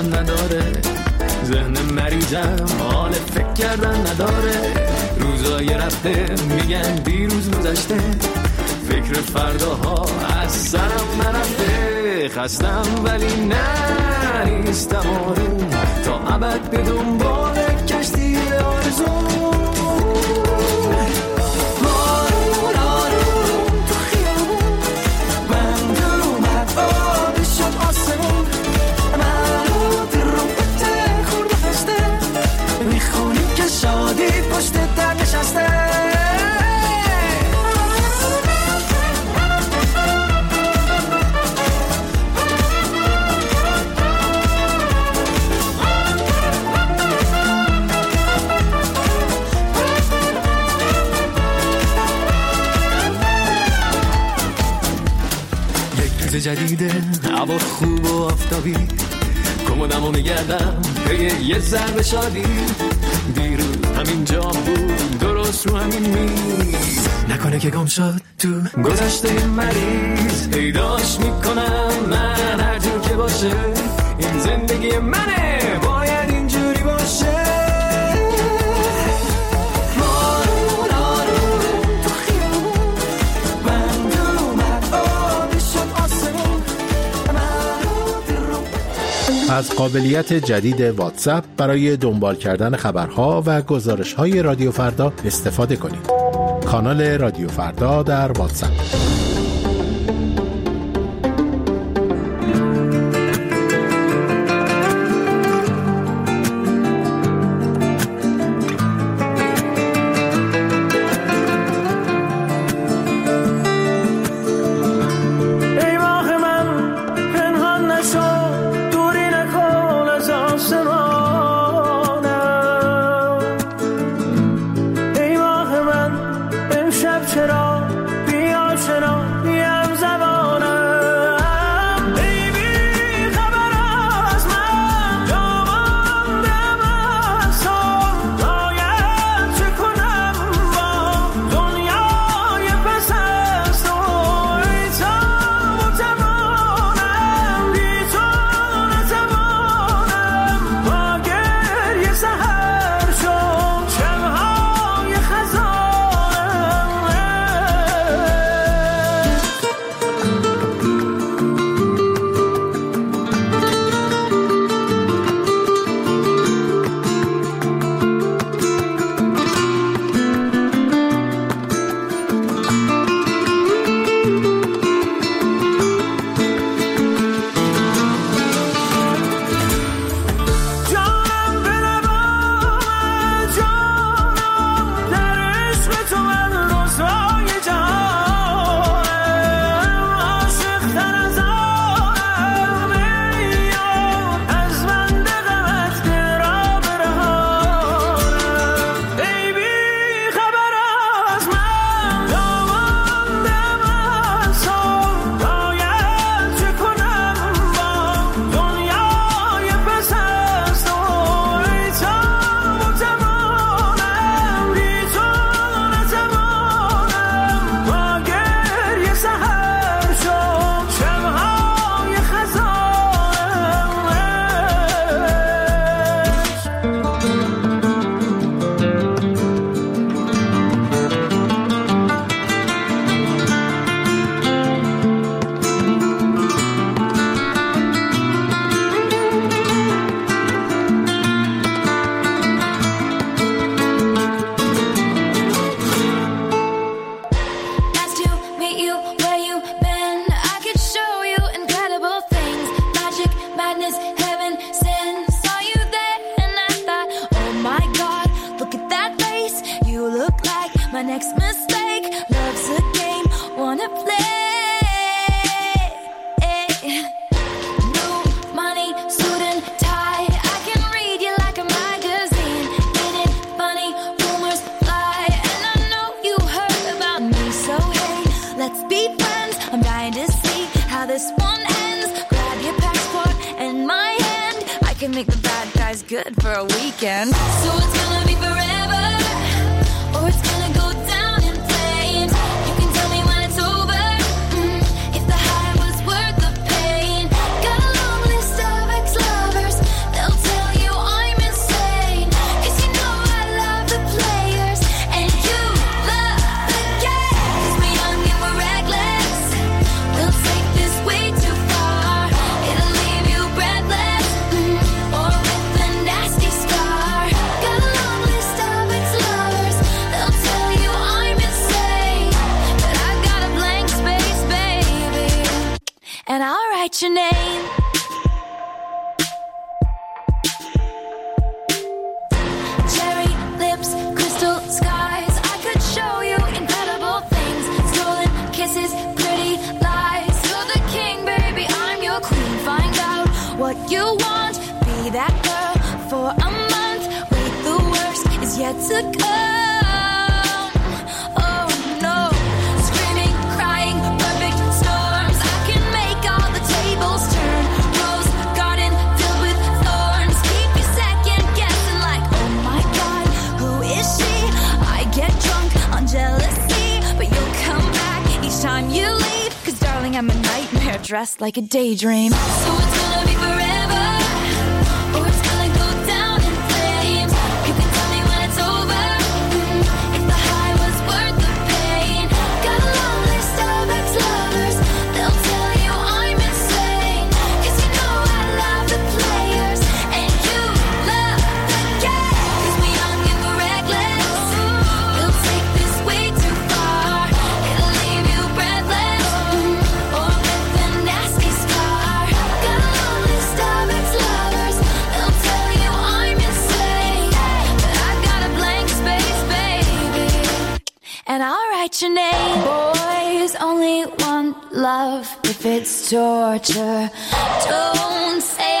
کردن نداره، ذهن مریضم حال فکر کردن نداره، روزای رفته میگن دیروز گذشته، فکر فرداها از سرم نرفته، خستم ولی نه نیستم آروم، تا ابد به دنبال کشتی آرزوم. جدیده هوا خوب و آفتابی، کمدمو میگردم به یه ذره شادی، دیروز همین جا بود درست رو همین میز، نکنه که گم شد تو گذشته مریض، پیداش میکنم من هر جور که باشه، این زندگی منه باید اینجوری باشه. از قابلیت جدید واتساپ برای دنبال کردن خبرها و گزارش‌های رادیو فردا استفاده کنید. کانال رادیو فردا در واتساپ. Good for a weekend. So it's gonna be forever, or it's gonna go down in flames. You can tell me when it's over, if the high was worth the pain. Got a long list of ex-lovers write your name. Cherry lips, crystal skies, I could show you incredible things. Stolen kisses, pretty lies. You're the king, baby, I'm your queen. Find out what you want, be that girl for a month. Wait, the worst is yet to come. Oh no, screaming, crying, perfect storms. I can make all the tables turn. Rose garden filled with thorns. Keep you second guessing like, oh my God, who is she? I get drunk on jealousy, but you'll come back each time you leave. 'Cause darling, I'm a nightmare dressed like a daydream. So it's gonna be forever, or it's gonna go down in flames. You can tell me when it's over, if the high was worth the pain. Got a long list of ex-lovers, they'll tell you I'm insane. 'Cause you know I love the players, and you love the game. 'Cause we're young and we're reckless, we'll take this way too far. It'll leave you breathless, or with a nasty scar. Got a long list of ex-lovers, they'll tell you I'm insane. But I've got a blank space, baby, and I'll write your name. Boys only want love if it's torture. Don't say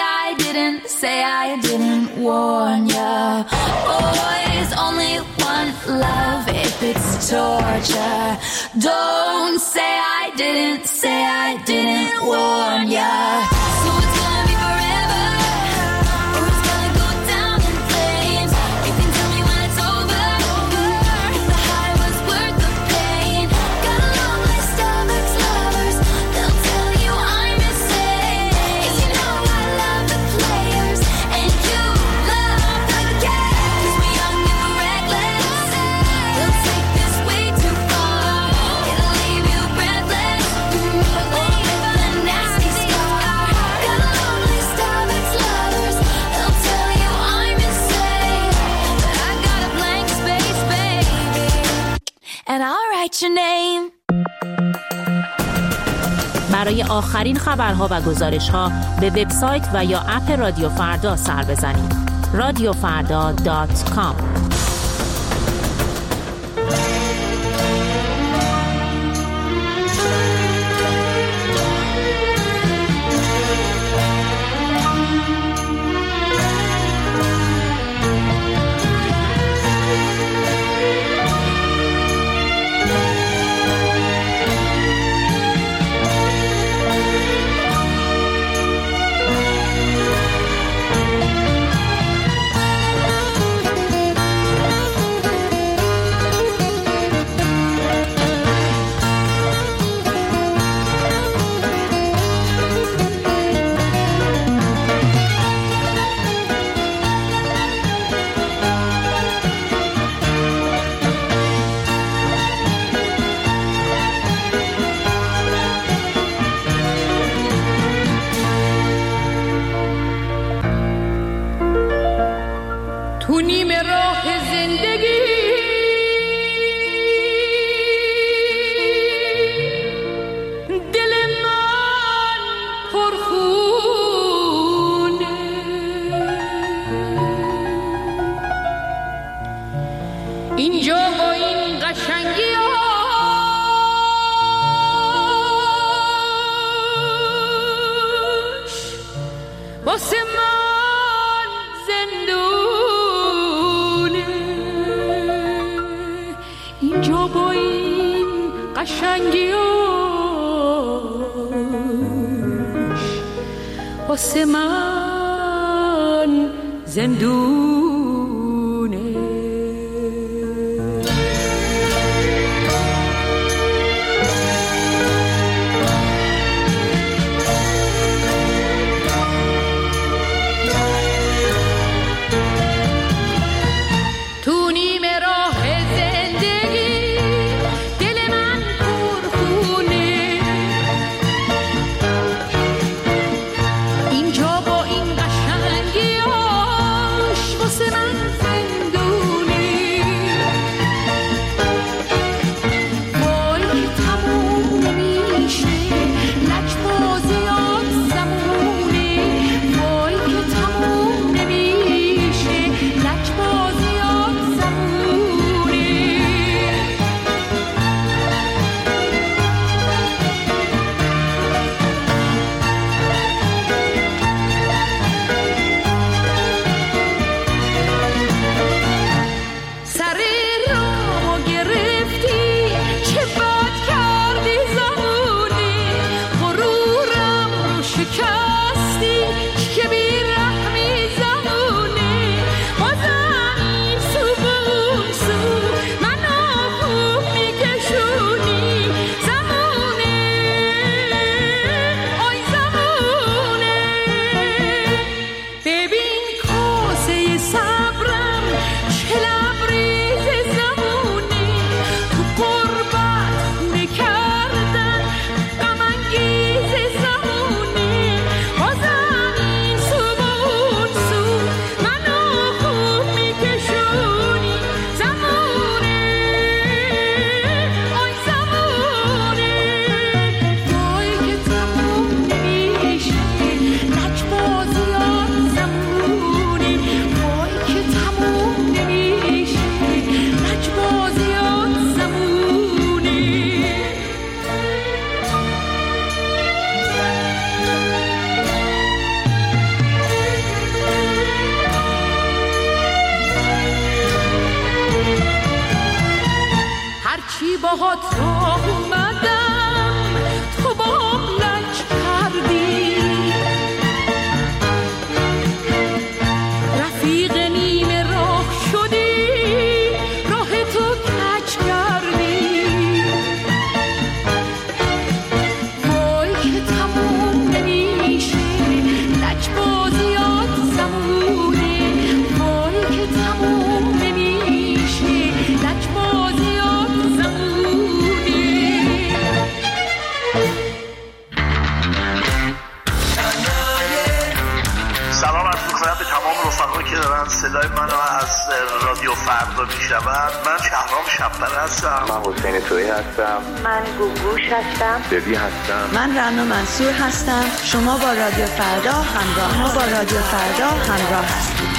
I didn't warn ya. Boys only want love if it's torture. Don't say I didn't warn ya. So it's gonna be forever, or it's gonna go down in flames. You can tell me when it's over, if the high was worth the pain. Got a long list of ex-lovers, they'll tell you I'm insane. 'Cause you know I love the players, and you love the game. 'Cause we're young and we're reckless, we'll take this way too far. It'll leave you breathless, or with a nasty scar. Got a long list of ex-lovers, they'll tell you I'm insane. But I got a blank space, baby, and I'll write your name. برای آخرین خبرها و گزارش‌ها به وبسایت و یا اپ رادیو فردا سر بزنید. radiofarda.com. تو نیمه راه زندگی دل من پرخونه، اینجا با این قشنگی هاش واسه من اینجا با این قشنگیاش واسه من زندونه. اینجا با این قشنگیاش چی باهات راه اومدم تو با لک کردی، رفیق نیمه راه شدی راه تو کج کردی. وای که تموم نمیشه لک بازیات زمونه، وای که تموم نمیشه لک بازیات زمونه. سلام عرض می‌کنم به تمام رفقایی که دارن صدای منو از رادیو فردا میشنون. من شهرام شب‌بر هستم. من حسین تویی هستم. من گوگوش هستم. دبی هستم. من رنا منصور هستم. شما با رادیو فردا همراه هستید.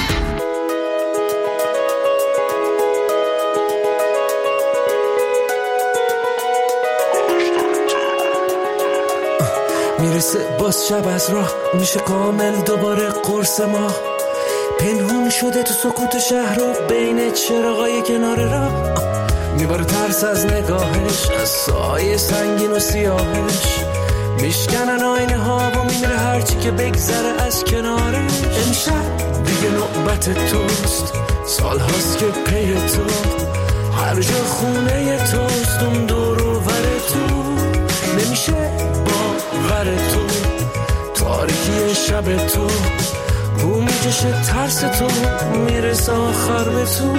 میرسه باز شب از راه میشه کامل دوباره قرص ما، پنهون شده تو سکوت شهر و بین چراغای کنار راه، میباره ترس از نگاهش، از سایه سنگین و سیاهش، میشکنن آینه ها و میمیره هرچی که بگذره از کنارش. امشب دیگه نوبت توست، سال هاست که پی تو، هر جا خونه توست، اون دور و ور تو، نمیشه باور تو، تاریکی شب تو، بو میکشه ترس تو، میرسه آخر به تو.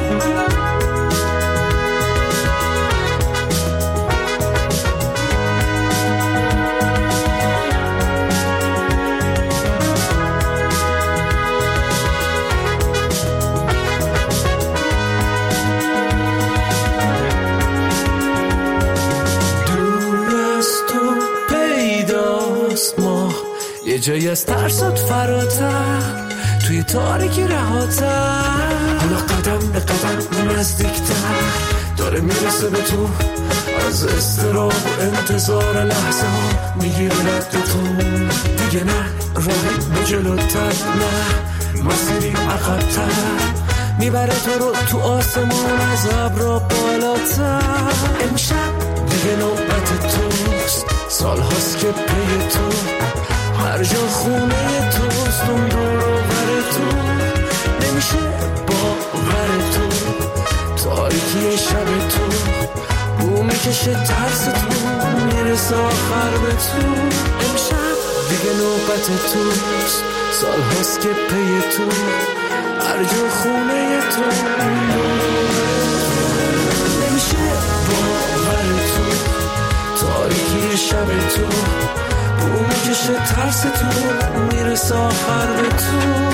یه جایی از ترسات فراتر، توی تاریکی رهاتر، حالا قدم به قدم نزدیکتر داره میرسه به تو، از استراب و انتظار لحظه ها میگیره رد تو. دیگه نه راهی به جلوتر، نه مسیری عقبتر، میبره تو رو تو آسمون از ابرا بالاتر. امشب دیگه نوبت توست، سال هاست که پی تو، هر جا خونه توست، اون دور و ور تو، نمیشه باور تو، تاریکی شب تو، بو میکشه ترس تو، میرسه آخر به تو. امشب دیگه نوبت توست، سال هاست که پی تو، هر جا خونه تو، اون دور و ور تو، نمیشه باور تو، تاریکی شب تو، بو میکشه ترس تو، میرسه آخر به تو.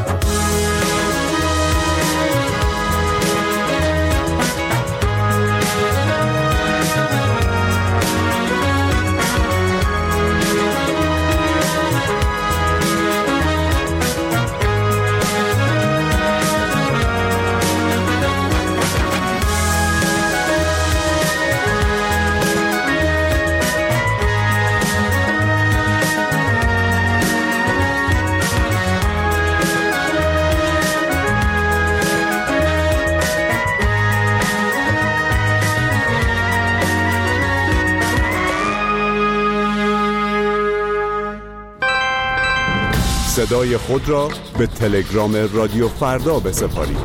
صدای خود را به تلگرام رادیو فردا بسپارید.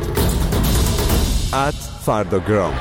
@فرداگرام.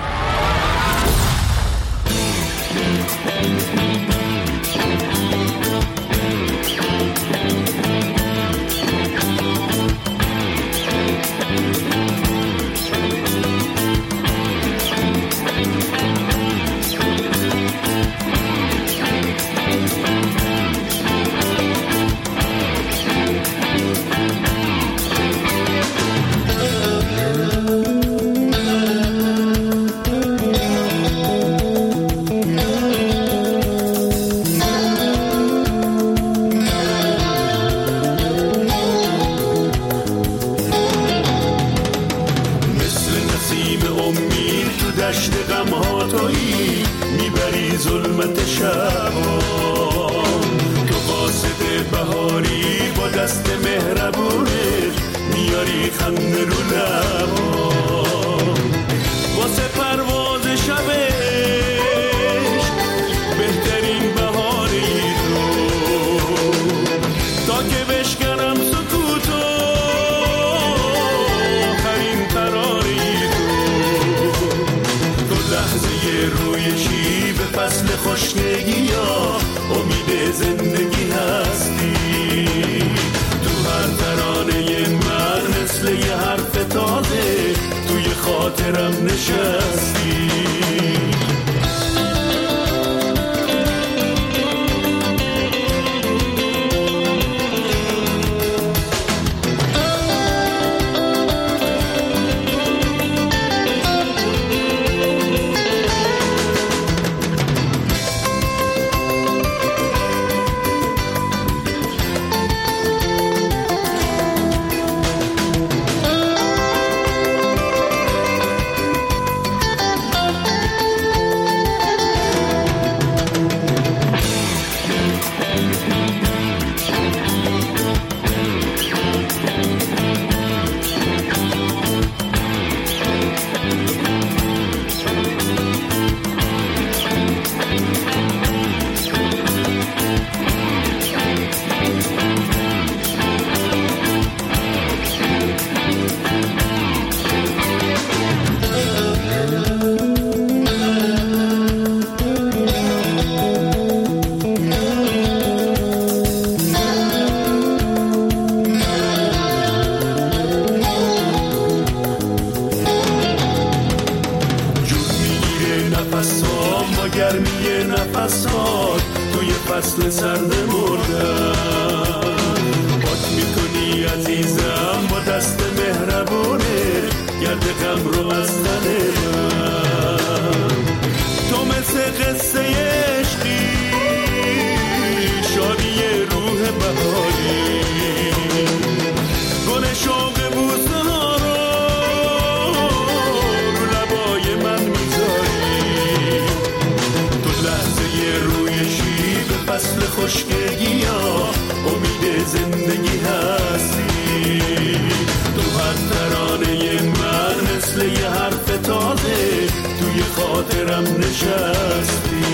خنده رو لبا واسه پرواز شبه لحظه روی شیب فصل خشکگی یا امید زندگی هستی. تو هر ترانه من مثل یه حرف تازه توی خاطرم نشستی. فصل سرد مردم پاک میکنی عزیزم با دست مهربونه گرد غم رو از تن من. تو مثل قصه عشقی شادی روح بهاری گل شوق بوسه ها رو لبای من میذاری. تو لحظه روی شیب فصل خشکگی ها امید زندگی هستی. تو هر ترانه من مثل یه حرف تازه توی خاطرم نشستی.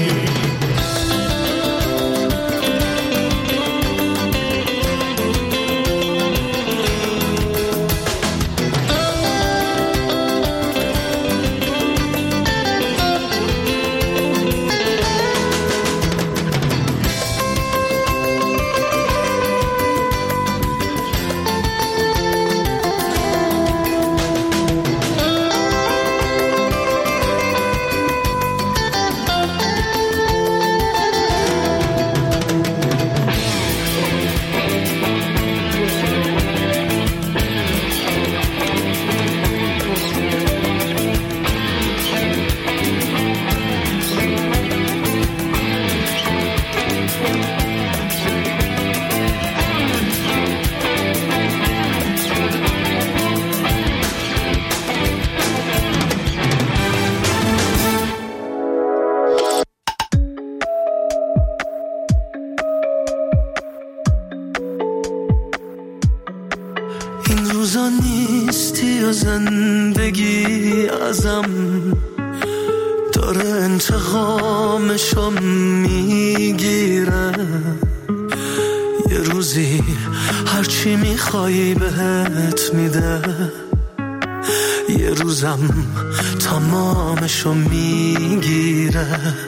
نیستی و زندگی ازم داره انتقامشو میگیره. یه روزی هرچی میخوایی بهت میده، یه روزم تمامشو میگیره.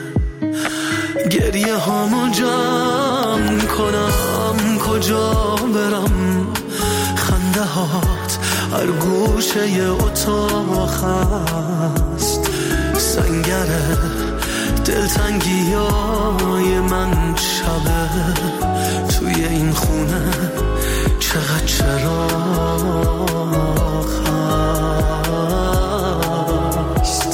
گریه هامو جمع کنم کجا برم، خنده هات هر گوشه ی اتاق هست. سنگره دلتنگی های من شبه توی این خونه چقدر چراغ هست.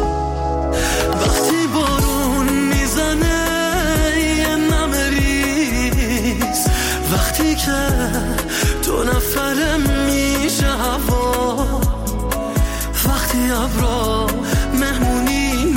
وقتی بارون میزنه یه نمه ریز، وقتی که دو نفره میشه هوا، وقتی ابرا مهمونی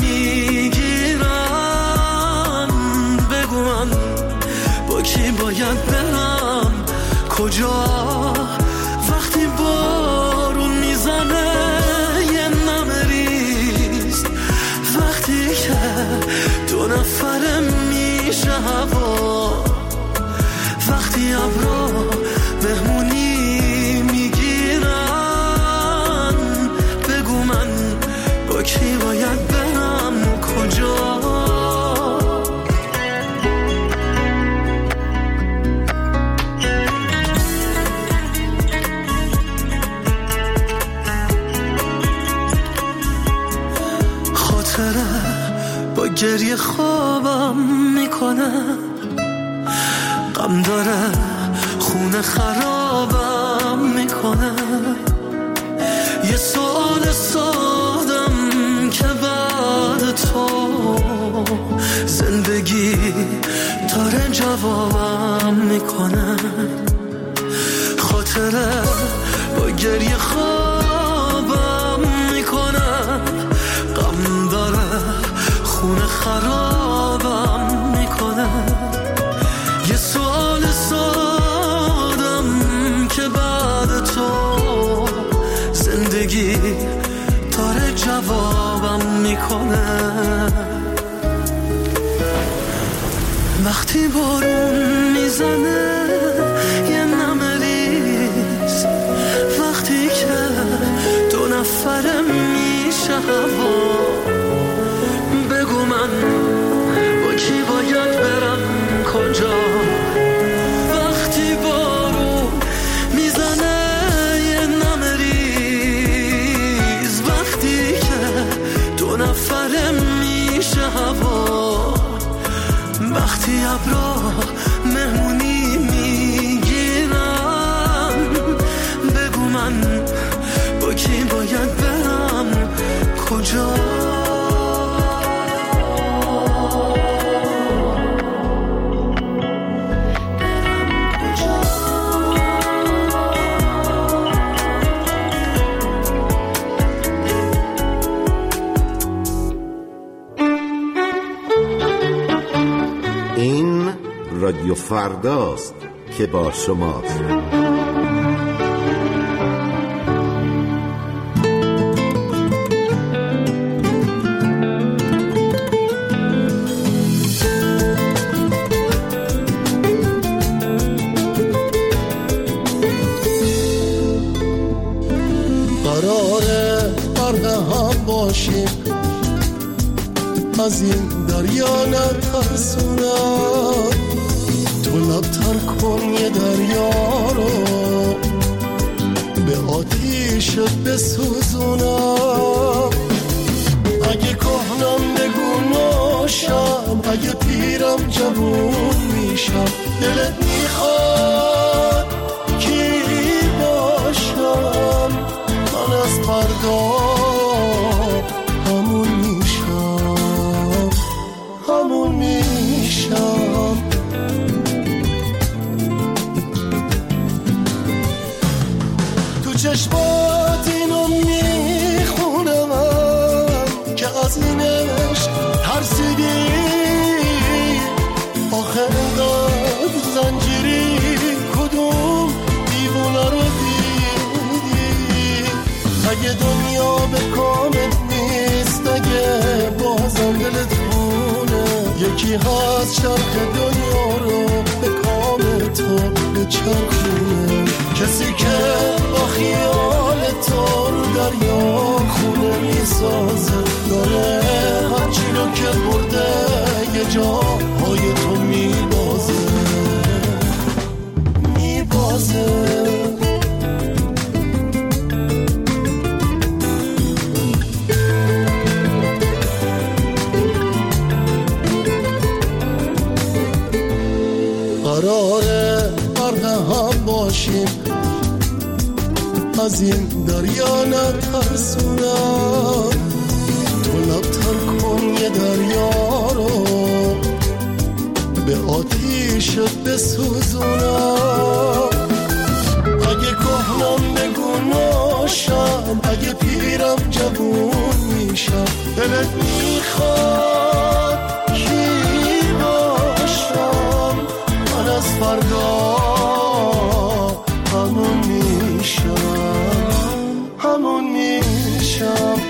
میگیرن، بگو من با کی باید برم کجا. وقتی بارون میزنه یه نمه ریز، وقتی که دو نفره میشه هوا، وقتی ابرا مهمونی میگیرن، بگو من با کی باید برم با گریه خوابم میکنه، غم داره خونه خرابم میکنه. یه سوال سادم که بعد تو زندگی داره جوابم میکنه. خاطره با گریه خوابم میکنه، غم داره خونه خرابم میکنه. یه سوال سادم که بعد تو زندگی داره جوابم میکنه. وقتی بارون میزنه یه نمریز، وقتی که دو نفره میشه هوا، بگو من با کی باید برم کجا. وقتی بارون میزنه یه نمریز، وقتی که دو نفره میشه هوا، وقتی ابرا مهمونی میگیرن، بگو من با کی باید برم کجا. این رادیو فرداست که با شماست. قراره غرق هم باشیم، از این دریا نترسونم. تو لبتر کن یه دریا رو، به آتیش بسوزونم. اگه کهنم بگو ناشم، اگه پیرم جوون میشم. دلت میخواد کی باشم، من از فردا همون میشم، همون میشم. تو چشمات اینو میخونم که از این عشق ترسیدی. آخه انقدر زنجیری، کدوم دیوونه رو دیدی؟ اگه دنیا به کامت نیست، اگه بازم دلت خونه، یکی هست شرق دنیا رو به کام تو بچرخونه. کسی که با خیال تو رو دریا خونه میسازه، داره هرچی رو که برده یه جاهای تو میبازه، میبازه. قراره غرق هم باشیم، از این دریا نترسونم. تو لبتر کن یه دریا رو، به آتیش بسوزونم. اگه کهنم بگو ناشم، اگه پیرم جوون میشم. دلت میخواد کی باشم، من از فردا همون میشم، همون میشم.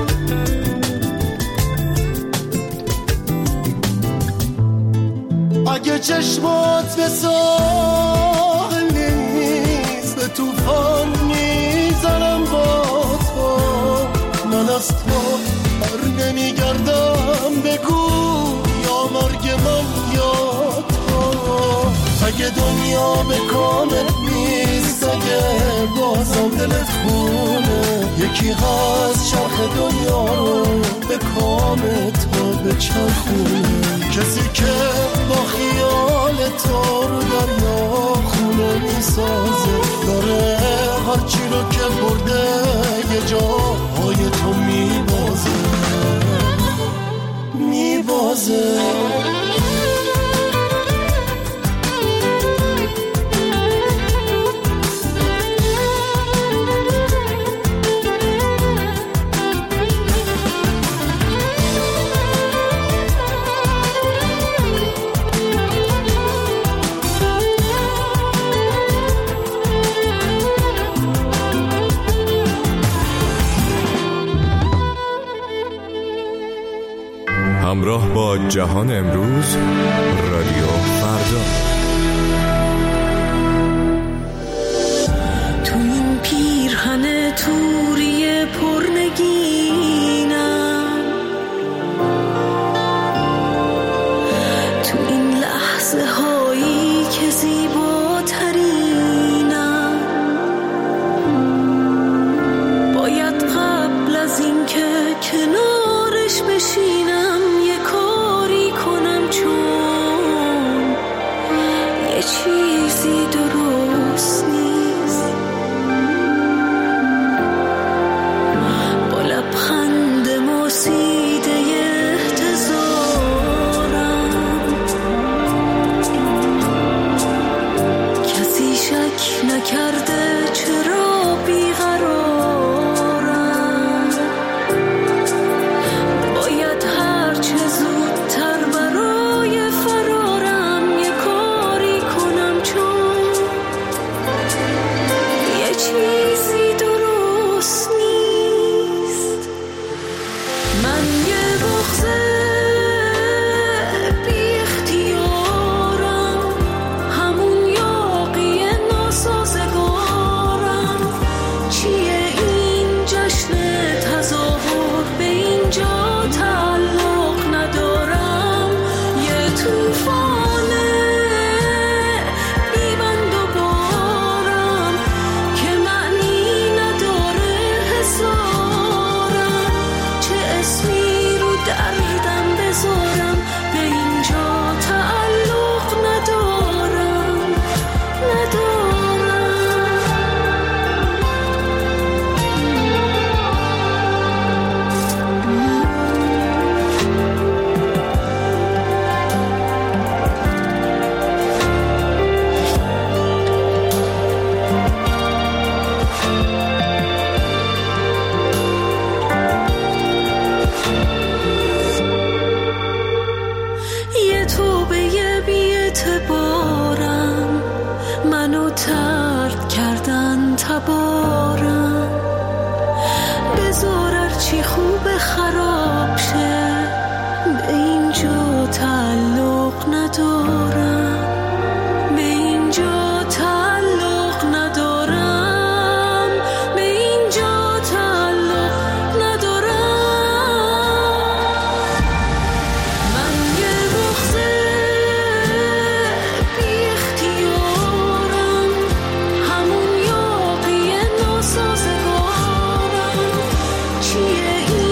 اگه چشمات به ساحل نیست، به توفان میزنم با تو. من از تو بر نمیگردم، بگو یا مرگ من یا تو. اگه دنیا به کامت نیست، اگه بازم دلت خونه، یکی هست چرخ دنیا رو به کام تو بچرخونه، کسی که با خیال تو رو دریا خونه میسازه، داره هرچی رو که برده یه جاهای تو میبازه. همراه با جهان امروز، رادیو فردا. تو این پیرهن توری پرنگینم، تو این لحظه هایی که زیباترینم، باید قبل از این که کنارش بشینم چیزی درست نیست. با لبخند موسیده احتضارم، کسی شک نکرده چرا بیقرارم، باید هرچه زودتر برای فرارم یه کاری کنم، چون یه چیزی درست نیست. من یه بغضه بی اختیارم، همون یاقی ناسازگارم، چیه این جشن تظاهر به اینجا تعلق ندارم، یه توفانه بی‌بند و بارم که معنی نداره حضارم، چه اسمی رو دردم بذارم به اینجا تعلق ندارم. یه توبه بی‌اعتبارم، منو طرد کردن تبارم، بذار هرچی خوب خراب شه به اینجا تعلق ندارم، به اینجا تعلق ندارم، به اینجا تعلق ندارم. من یه بغضه بی اختیارم، همون یاقی ناسازگارم، چیه این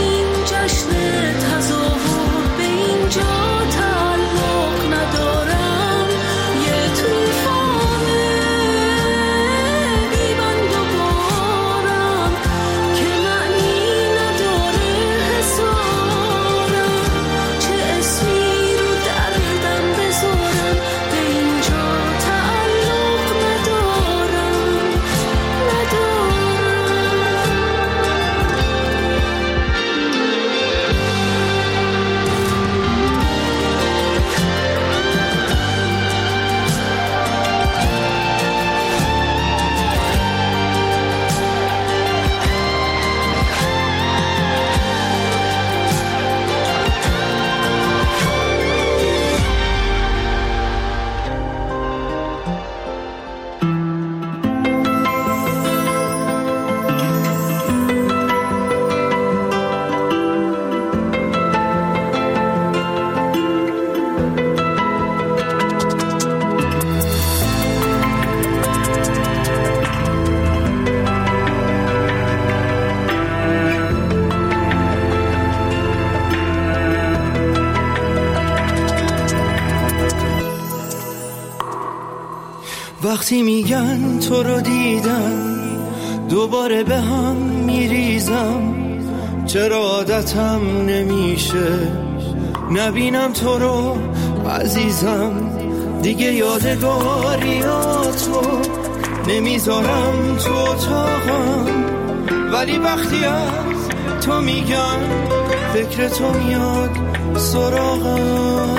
وقتی میگن تو رو دیدم دوباره به هم میریزم، چرا عادتم نمیشه نبینم تو رو عزیزم. دیگه یادگاریاتو نمیذارم تو اتاقم، ولی وقتی از تو میگم فکر تو میاد سراغم.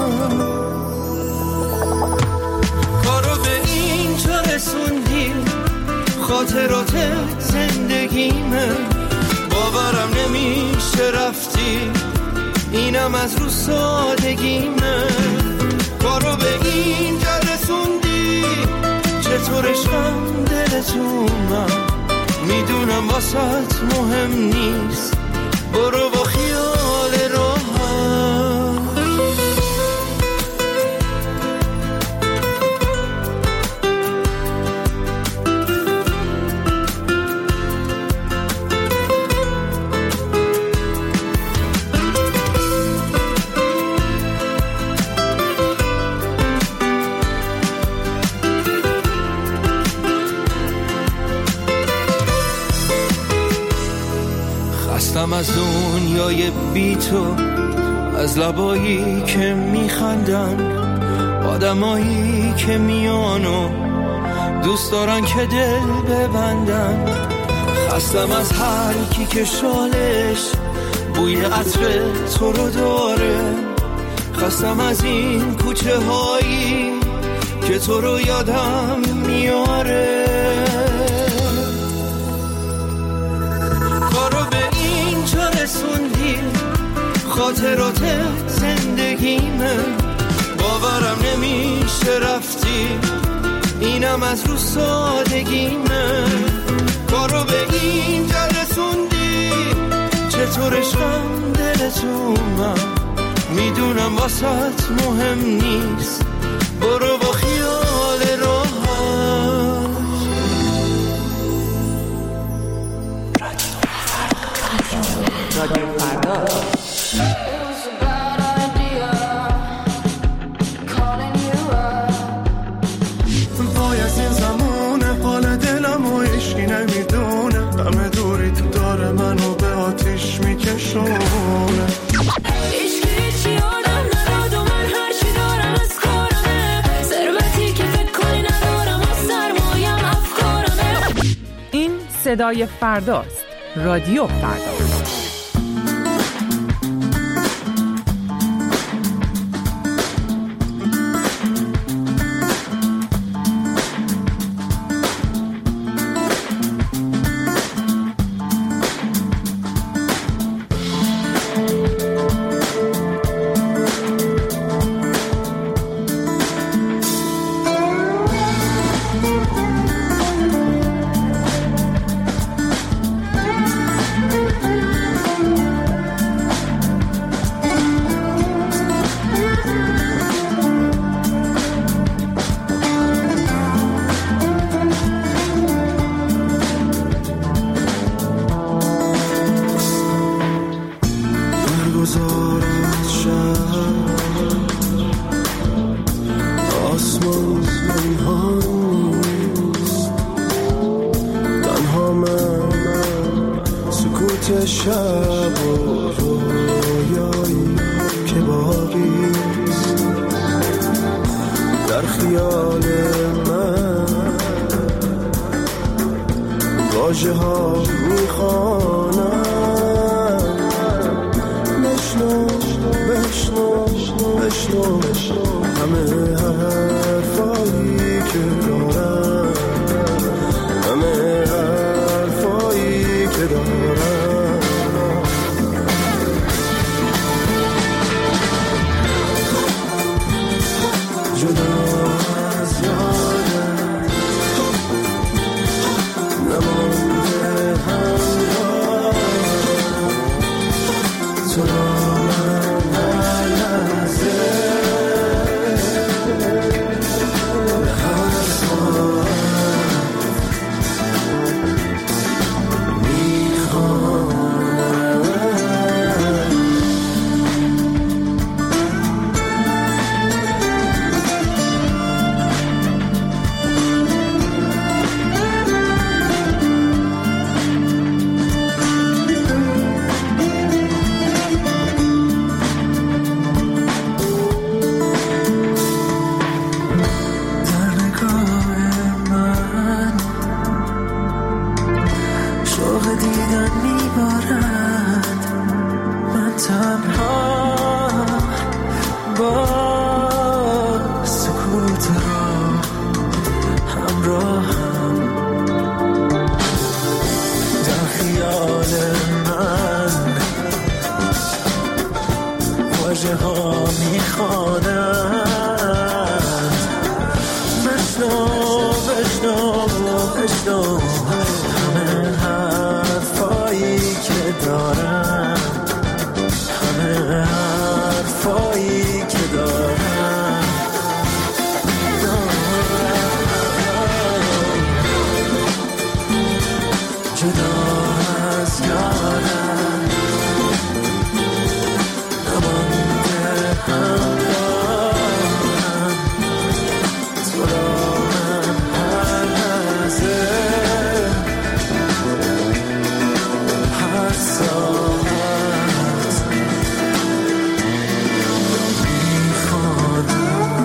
کارو به اینجا رسوندی، خاطرات زندگیمه، باورم نمیشه رفتی، اینم از رو سادگیمه. کارو به اینجا رسوندی، چطور عشقم دلتونم، میدونم واسط مهم نیست، برو با خیال راحت. خستم از دنیای بی تو، از لبایی که میخندن، آدمایی که میانو دوست دارن که دل ببندن. خستم از هر کی که شالش بوی عطر تو رو داره، خستم از این کوچه هایی که تو رو یادم میاره. کارو به اینجا رسوندی، خاطرات زندگیمه، باورم نمیشه رفتی، اینم از رو سادگیمه. کارو به اینجا رسوندی، چطور عشقم دلتونم، میدونم واسط مهم نیست، برو با خیال راحت. رادیو فردا. وای از این زمونه، حال دلم و عشقی نمیدونه، همه دوری تو داره منو به آتیش میکشونه. عشقی چی آدم نداد و من هرچی دارم از کارمه، ثروتی که فکر کنی ندارم و سرمایم افکارمه. این صدای فرداست، رادیو فردا. واژه ها میخوانند. بشنو بشنو بشنو همه حرفایی که دارم، همه حرفایی که دارم. جدا از یادم نمانده همراهم، تو را من هر لحظه هر ساعت میخوانم.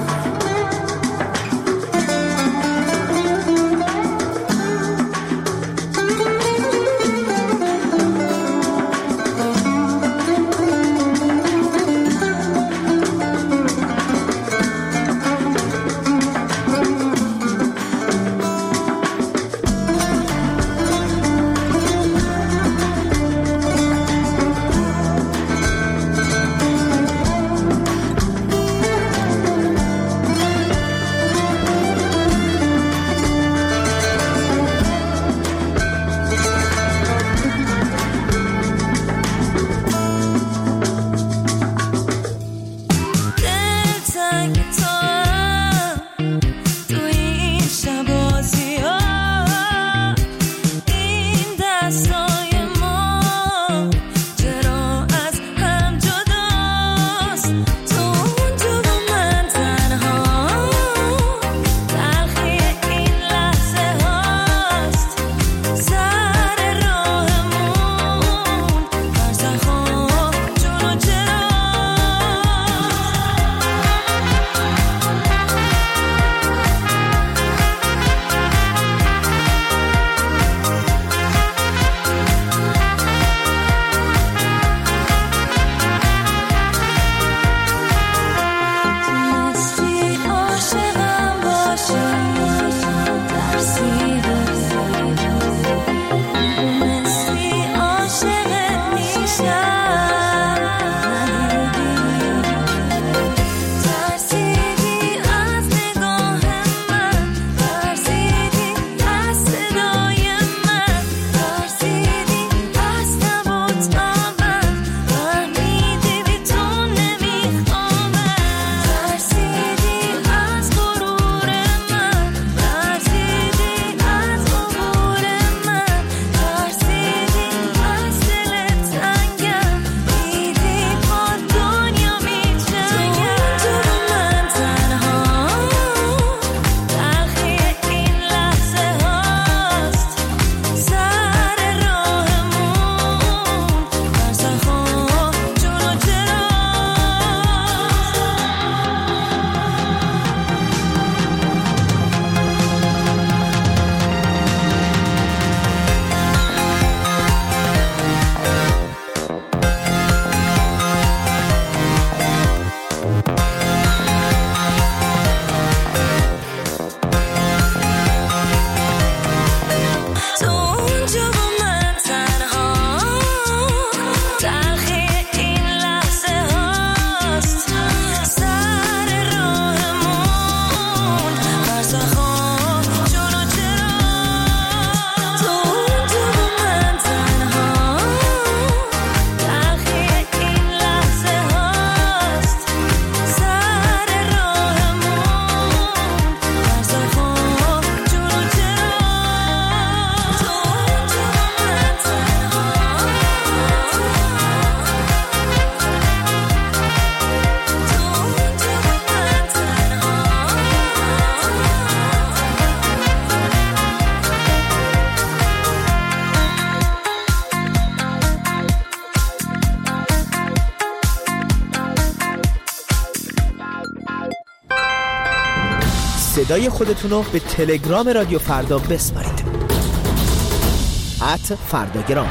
صدای خودتون رو به تلگرام رادیو فردا بسپارید. @فرداگرام.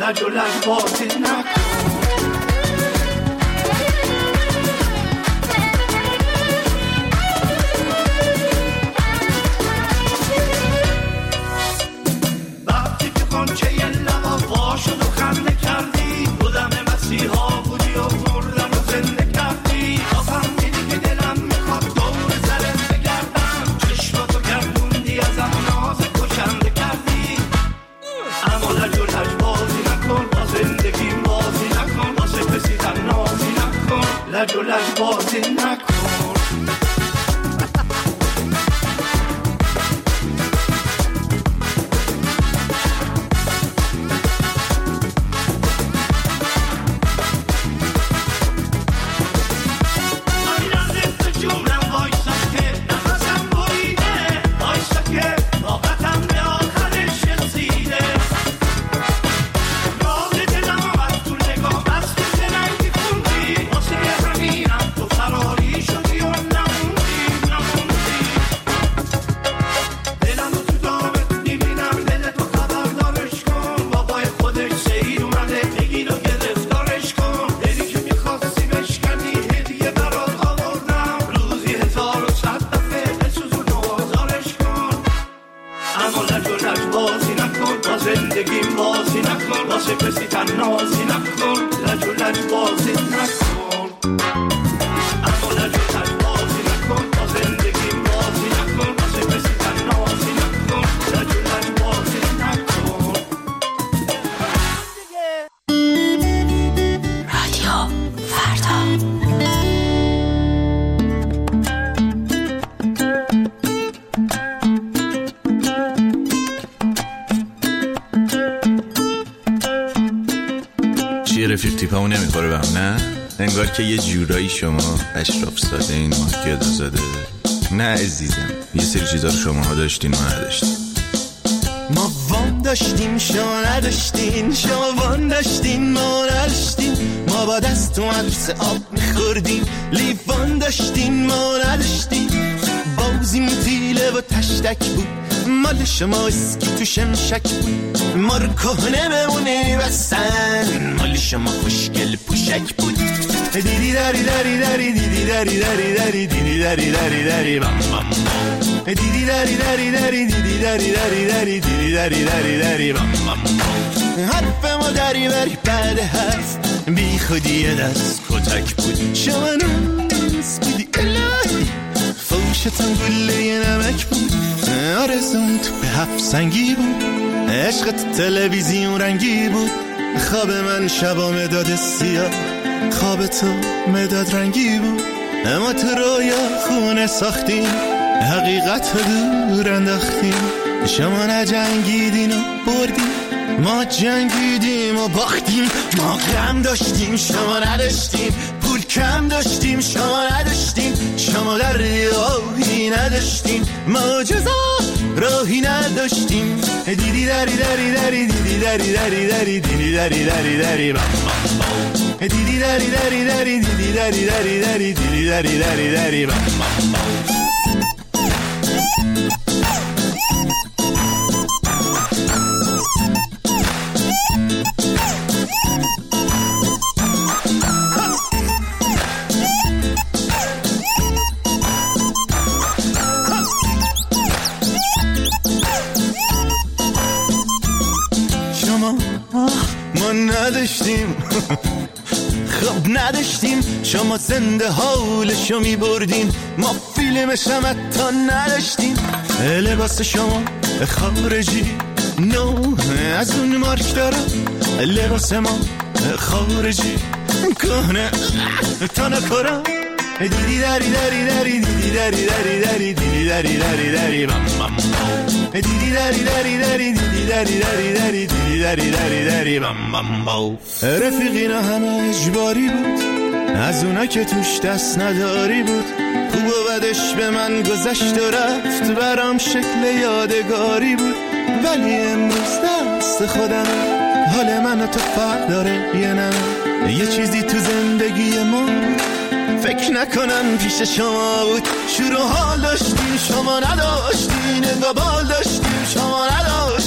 لج و لج بازی نکن. وقتی که کنچه یه لبا وا شد و خنده کردی، بودم مسیحا بودی و مردم و زنده کردی. آفم دیدی که دلم میخواد دور زرم بگردم، چشماتو گردوندی ازم ناز کشنده کردی. اما لج و لج بازی نکن، با زندگیم بازی نکن، واسه کسی تنازی نکن. لج و لج بازی نکن. زندگیم بازی نکن، واسه کسی تنازی نکن. لج و لج بازی نکن. اما لج و لج بازی نکن، با زندگیم بازی نکن، واسه کسی تنازی نکن. لج و لج بازی نکن. رادیو فردا. رفیق تیپمون نمیخوره بهم، نه؟ انگار که یه جورایی شما اشراف زاده این مارکت زاده. نه عزیزم، یه سری چیزا رو شماها داشتین ما نداشتین. ما وان داشتیم شما نداشتین، شما وان داشتین ما نداشتین. ما با دست تو مدرسه آب میخوردیم، لیوان داشتین ما نداشتین. بازیم تیله و تشتک بود، مال شما اسکی تو شمشک بود. ما رو کهنه بمونه بستن، مال شما خوشگل پوشک بود. دیدی داری داری داری دیدی داری داری داری دیدی داری داری داری بام بام. دیدی داری داری داری دیدی داری داری داری دیدی داری داری داری بام بام. حرف ما داری بری بعد حرف، بی خودی دست کتک بود. شما نوز بودی الهی، فوشتم گله نمک بود. آرزون تو به هفت سنگی بود، عشقت تلویزیون رنگی بود. خواب من شبا مداد سیاه، خواب تو مداد رنگی بود. اما تو رویا خونه ساختیم، حقیقت رو دور انداختیم. شما نجنگیدین و بردیم، ما جنگیدیم و باختیم. ما غم داشتیم شما نداشتیم، پول کم داشتیم شما نداشتیم. شما در راهی نداشتیم، ما جزا راهی نداشتیم. دیدی داری داری داری دیدی داری داری داری دیدی داری داری داری بام بام. دیدی داری داری داری دیدی داری داری داری دیدی داری داری داری بام بام. ما نداشتیم خب نداشتیم، شما زنده حالشو می بردین. ما فیلمش هم حتی نداشتیم. لباس شما خارجی نو از اون مارک داره، لباس ما خارجی کهنه تا نکارم. دیدی داری داری داری دیدی داری داری داری دیدی داری داری داری بام بام. دیدی داری داری داری دیدی داری داری داری دیدی داری داری داری بام بام بام. رفیقینا همه اجباری بود، از اونا که توش دست نداری بود. خوب و بدش به من گذشت و رفت، برام شکل یادگاری بود. ولی امروز دست خودم، حال من و تو فرق داره یه نمه. یه چیزی تو زندگی ما فکر نکنم پیش شما بود. شروع حال داشتیم شما نداشتین، نگاه بال داشتیم شما نداشتین.